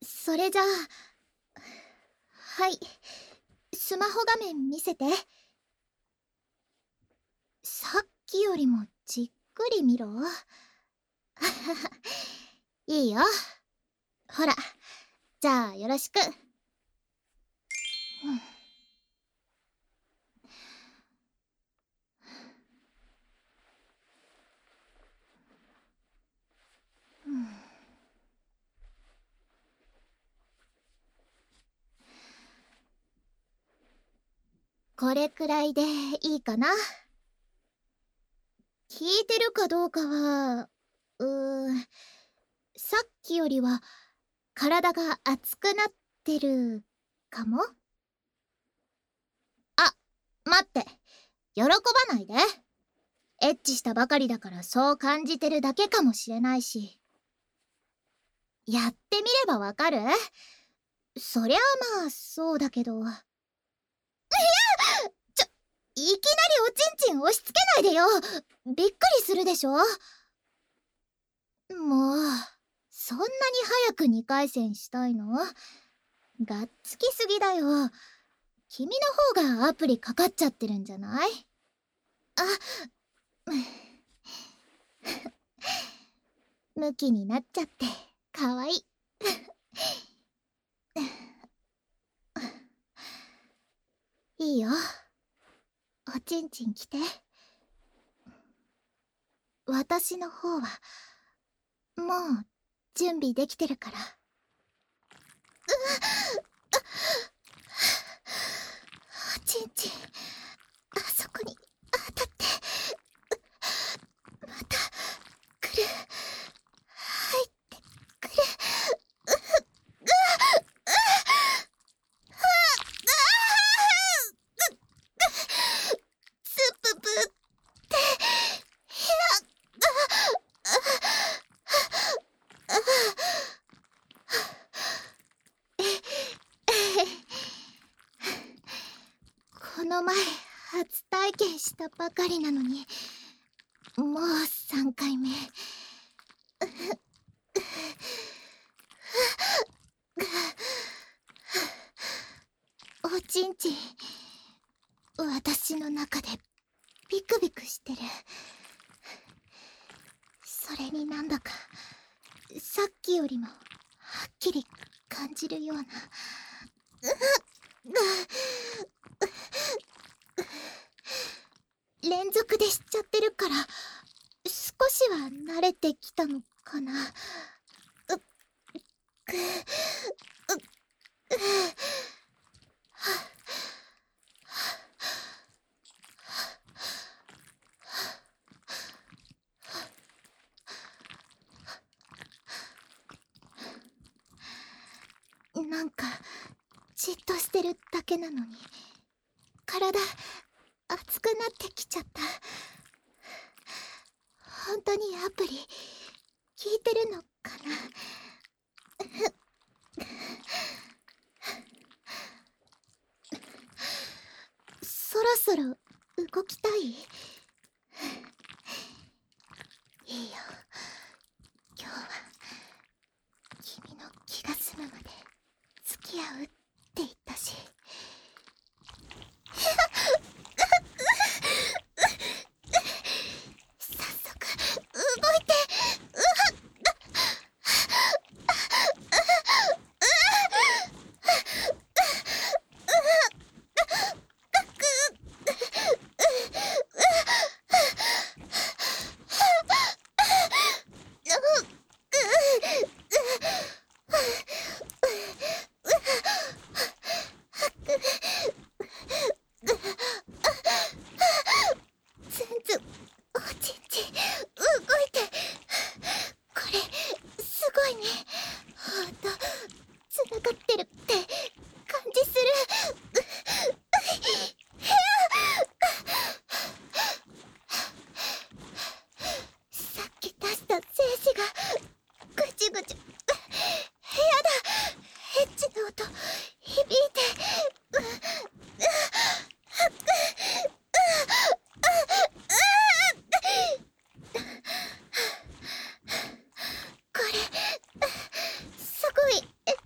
それじゃあ、はい、スマホ画面見せて。さっきよりもじっくり見ろ。いいよ。ほら、じゃあよろしく。これくらいでいいかな。聞いてるかどうかは、さっきよりは体が熱くなってるかも。あ、待って。喜ばないで。エッチしたばかりだからそう感じてるだけかもしれないし。やってみればわかる？そりゃあまあそうだけど。いきなりおちんちん押し付けないでよ。びっくりするでしょ。もうそんなに早く2回戦したいの？がっつきすぎだよ。君の方がアプリかかっちゃってるんじゃない？あ、ムキになっちゃってかわいい。いいよ。おちんちん来て。私の方はもう準備できてるから。おちんちんあそこに当たってまた来る。入ってくる。スププってこの前初体験したばかりなのにもう3回目。おちんちん私の中でビクビクしてる。それになんだかさっきよりもはっきり感じるような。連続でしちゃってるから少しは慣れてきたのかな。なんかじっとしてるだけなのに体熱くなってきちゃった。本当にアプリ効いてるのかな。そろそろ動きたい？いいよ。今日は君の気が済むまで付き合うって言ったし。早速動いて。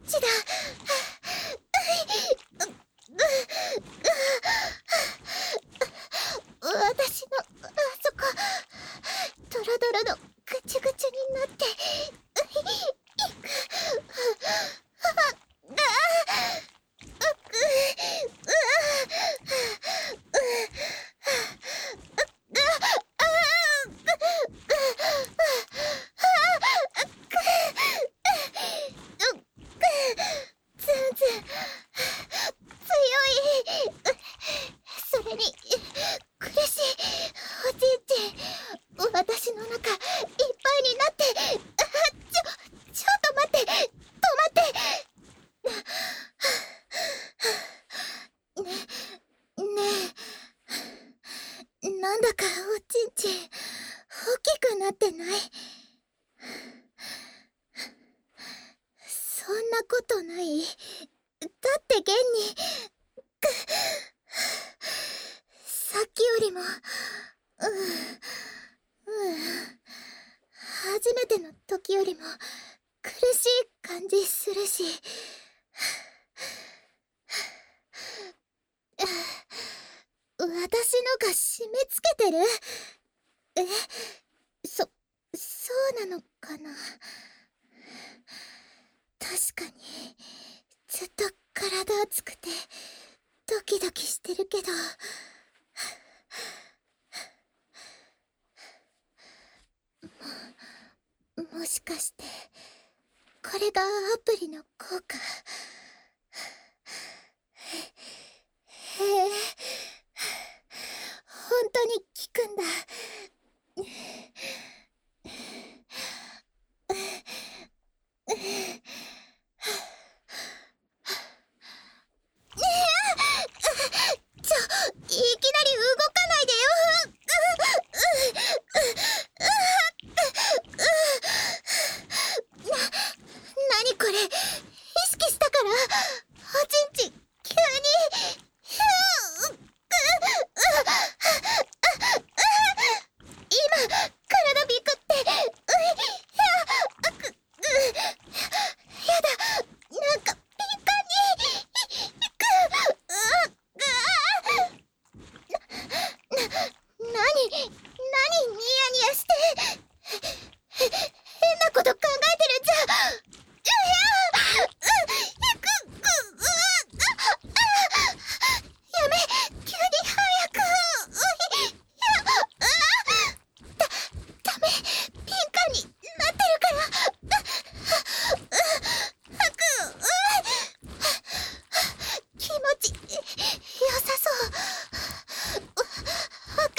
ちだ。私のあそこドロドロのぐちゅぐちゅになっていく。全然強い。それに苦しい。おちんちん、私の中いっぱいになって。ちょっと待って、止まってねえ、なんだかおちんちん大きくなってない？そんなことない。だって現にさっきよりも初めての時よりも苦しい感じするし、私のが締め付けてる？そうなのかな。確かにずっと体熱くてドキドキしてるけど、もしかしてこれがアプリの効果？へえ、本当に効くんだ。いきなり動かないでよ。何これ、意識したからおちんちん急に今体ビクって、やだ、なんかピンカンに何ニヤニヤして変なこと考えてるんじゃ。やめ、急に早く。ダメ、ピンカンになってるから。気持ち良さそう。わかんない。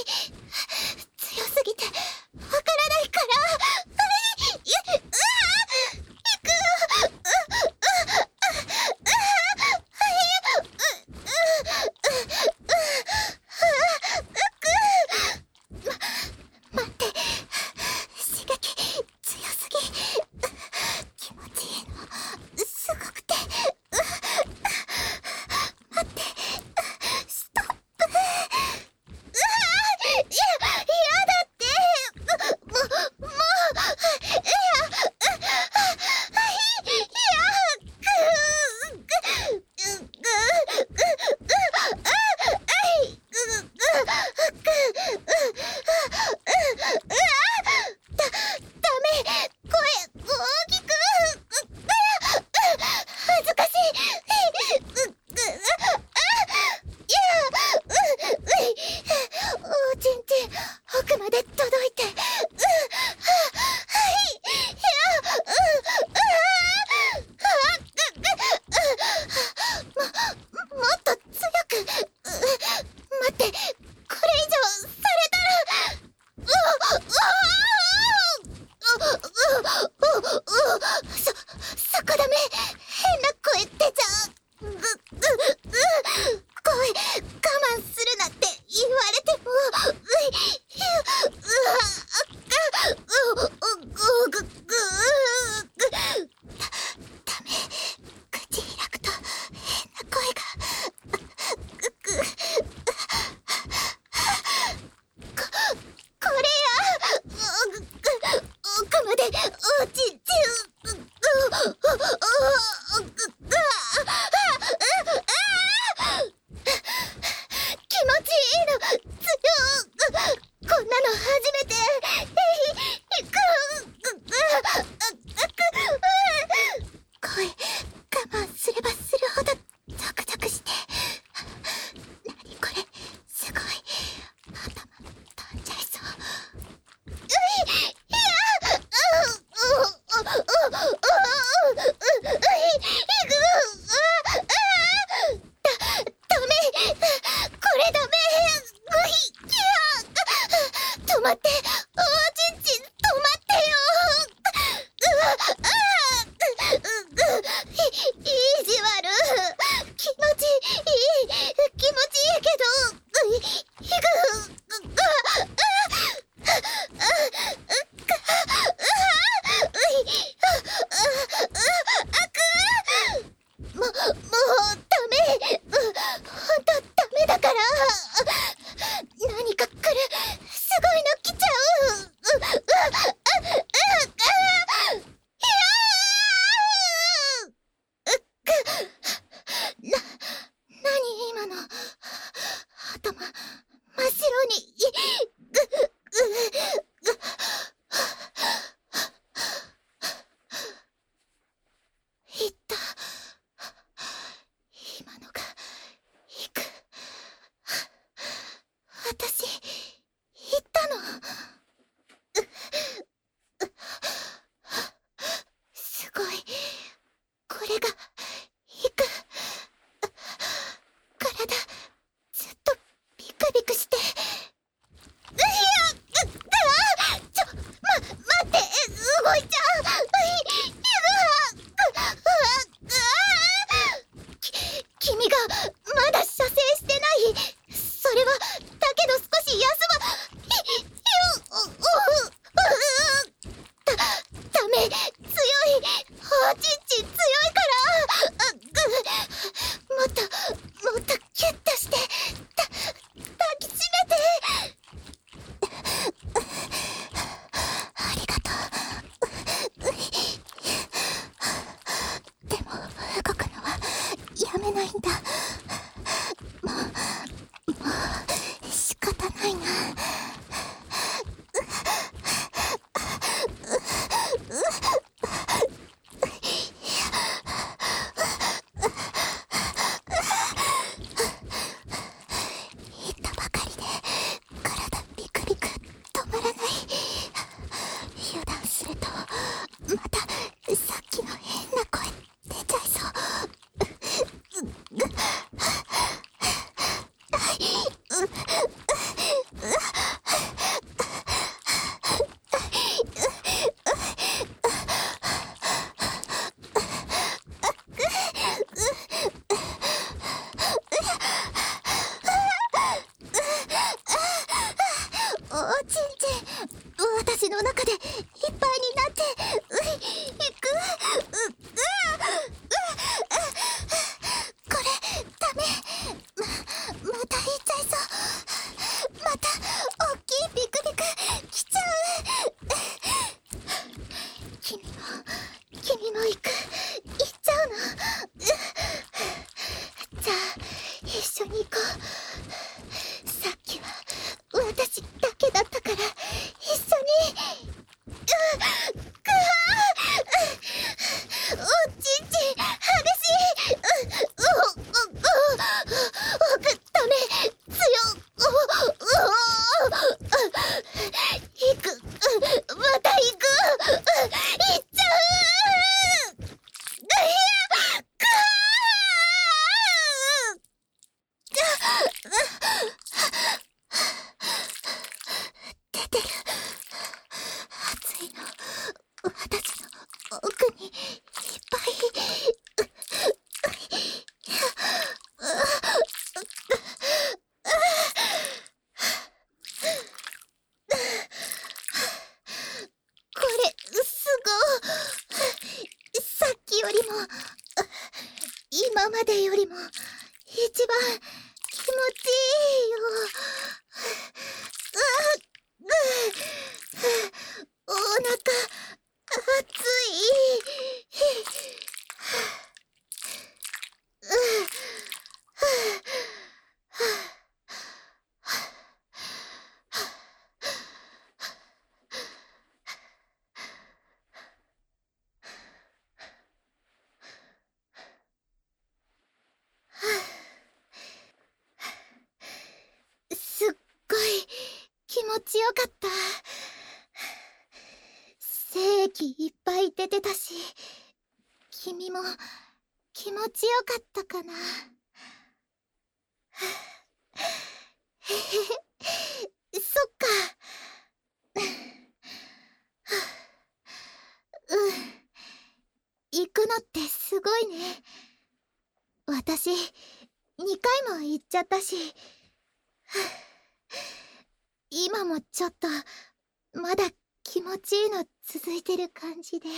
強すぎてわからないから。待って、刺激強すぎ。気持ちいいのすごくて。待って、ストップ。やだって。もうダメ、声大きく。恥ずかしい。おちんちん奥まで届いて。もっと強く。待って、これ以上されたら。そこダメ。変な声出ちゃう。声我慢するなって言われても。ダメ、口開くと変な声が。これや。奥までおちんちん。 れが引く。体ずっとビクビクして。待って、動いちゃう。君がまだ射精してない。それはだけど少し休ダメ、強い。おちんちん強いから。もっとキュッとして抱きしめて。ありがとう。でも動くのはやめないんだ。もう仕方ないな。言ったばかりで体ビクビク止まらない。油断するとまたさっきの変な声出ちゃいそう。おちんちん、私の中でいっぱいになって、いく。これダメ。また言っちゃいそう。またおっきいビクビク来ちゃう。君も行く。行っちゃうの。じゃあ一緒に行こう。さっきは私だけだったから一緒に。おちんちん激しい。ダメ、強行く。また行く。行っちゃう。出てる。熱いの私の奥にいっぱい。これすごい。さっきよりも今までよりも一番気持ちいいよ。お腹熱い。すっごい気持ちよかった。精液いっぱい出てたし、君も気持ちよかったかな。へへへ、そっか。行くのってすごいね。私2回も行っちゃったし。今もちょっとまだ気持ちいいの続いてる感じで。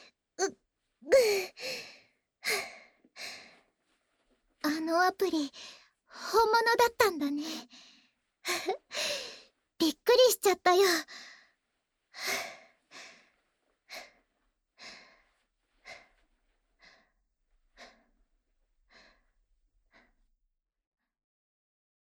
あのアプリ本物だったんだね。びっくりしちゃったよ。